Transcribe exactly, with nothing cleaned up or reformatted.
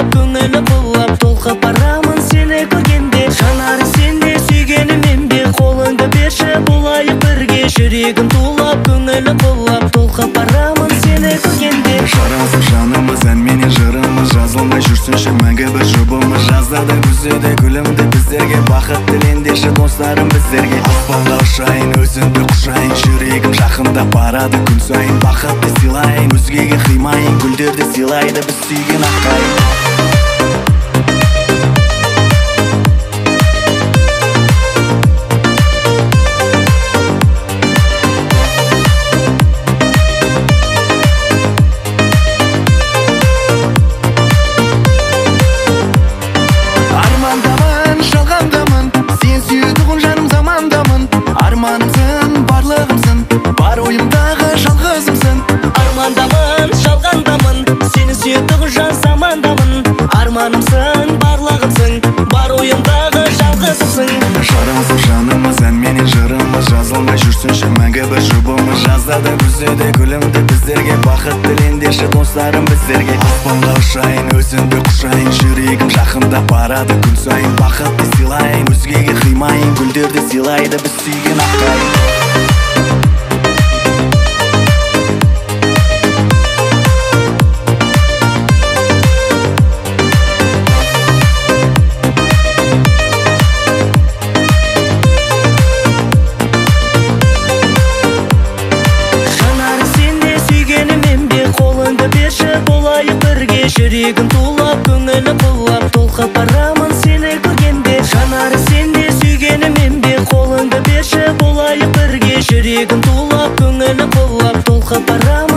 тулап, көңілі бұлап, толқып барамын сені көргенде. Жанарың сенде, сүйгенім менде, қолыңды берші болайық бірге. Жүрегім тулап, көңілі бұлап, толқып барамын сені көргенде. Жарасып жанымыз, әнменен жырымыз, жазылмай жүрсінші мәңгі бір жұбымыз. Жазда күзде күлімді біздерге, бақыт тілендеші достарым біздерге. Аспанға ұшайын, өзіңді құшайын, жүрегім жақында барады күн сайын. Бақытты сыйлайын, өзгеге қимайын, гүлдерді сыйлайды біз сүйген аққайын. Арманымсың, барлығымсың, бар ойымдағы жалғызымсың. Армандамын, жалғандамын, сені сүйетұғын жан замандамын. Арманымсың, барлығымсың, бар ойымдағы жалғызымсың. Жарасып жанымыз, әнменен жырымыз, жазылмай жүрсінші мәңгі бір жұбымыз. Жазда күзде күлімді біздерге, бақыт тілендеші достарым біздерге. Аспанға ұшайын, өзіңді құшайын, жүрегім жақында барады күн сайын. Бақытты сыйлайын, өзгеге қимайын, гүлдерді сыйлайды біз сүйген аққайын. Жүрегім тулап, көңілі бұлап, толқып барамын сені көргенде. Жанары сенде, сүйгенім менде, қолыңды берші болайық бірге. Жүрегім тулап, көңілі бұлап, толқып барамын.